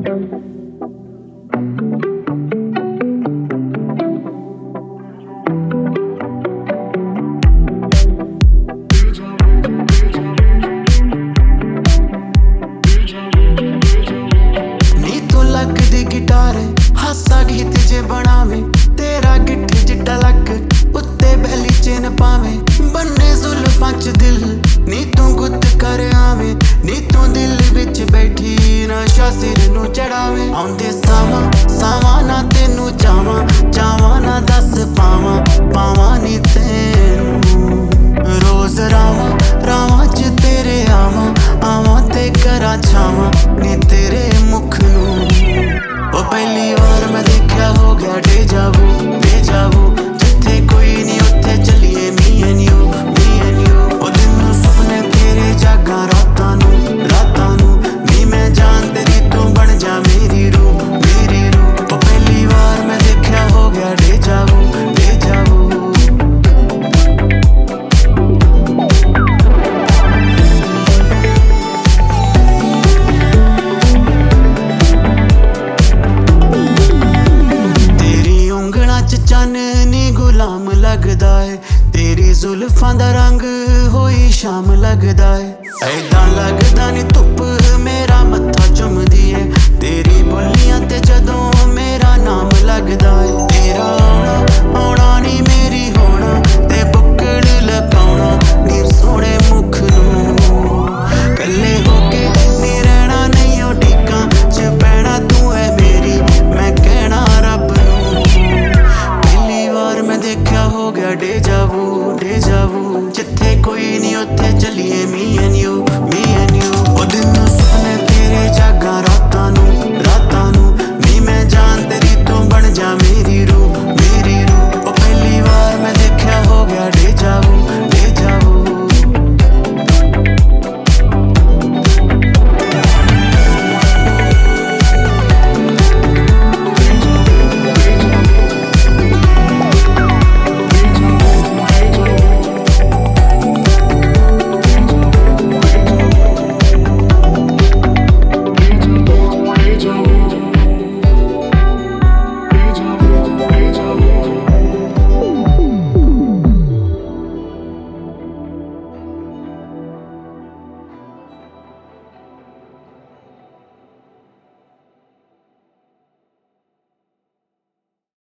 लगदी गिटार हासा गीत जे बनावे तेरा गिठ जिड्डा लक उत्ते बैली चेन पावे बन्ने जुल्फां च दिल नी तू गुत कर आवे नी तू दिल विच बैठी नशा सिर नू चढ़ावे आउंदे सावा सावा ना तेनू चावां चावां ना दस पावां पावां नी तैनू रोज रावां रावां च तेरे आवां आवां ते करा छावां नी तेरे मुख नू ओ पहली बार मैं देखा हो गया डेजावू डेजावू जिथे कोई नहीं उत्थे चलिए मी एंड यू ओ दिन नू सुपने तेरे जागा रातां नू नी मैं जान तेरी तू बन जा मेरी रूह ओ पहली बार मैं देखा हो गया डेजावू डेजावू चाननी गुलाम लगदा है तेरी जुल्फां दा रंग होई शाम लगदा है ऐदां लगदा नी धुप मेरा मत्था